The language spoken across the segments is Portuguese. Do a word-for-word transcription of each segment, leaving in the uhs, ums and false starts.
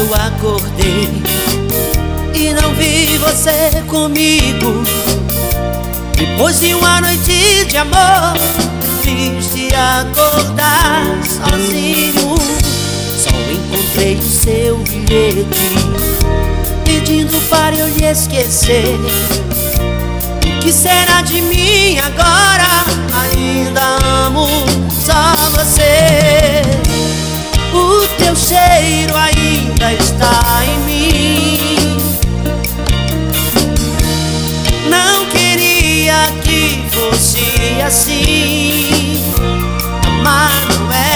eu acordei e não vi você comigo, depois de uma noite de amor, triste acordar sozinho, só encontrei o seu bilhete pedindo para eu lhe esquecer. O que será de mim agora? Ainda amo só você. O teu cheiro ainda está em mim. Não queria que fosse assim. Amar não é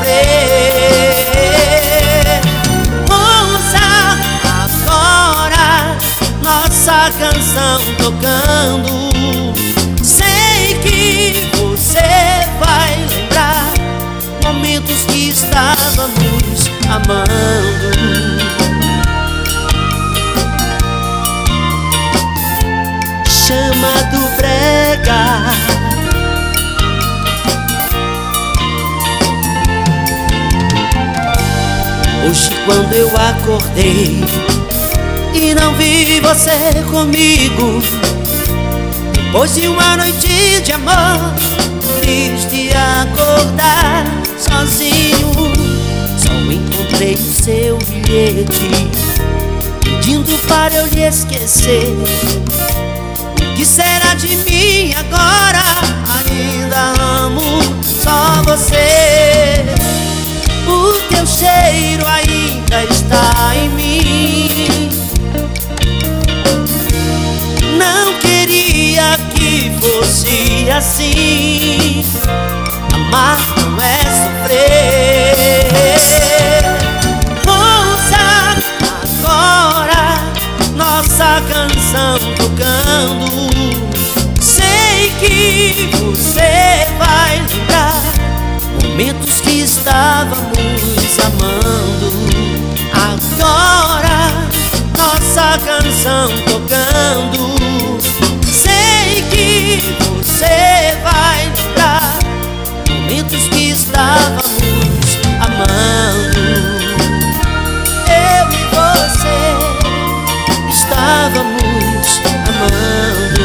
sofrer. Ouça agora nossa canção tocando. Sei que você vai lembrar momentos que estávamos amando. Chama do brega. Hoje quando eu acordei e não vi você comigo, depois de uma noite de amor, triste acordar sozinho, só encontrei o seu bilhete pedindo para eu lhe esquecer. O que será de mim agora? Ainda amo só você. O teu cheiro ainda está em mim. Não queria que fosse assim. Amar não é sofrer. Ouça agora nossa canção tocando. Sei que você vai lembrar momentos que estávamos amando. Agora nossa canção tocando. Sei que você vai lembrar momentos que estávamos amando. Eu e você estávamos amando.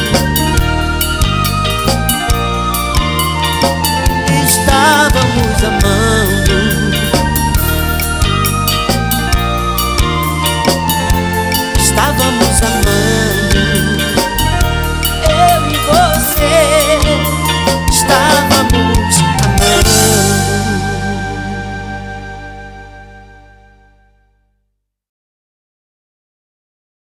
Estávamos amando. Estávamos amando.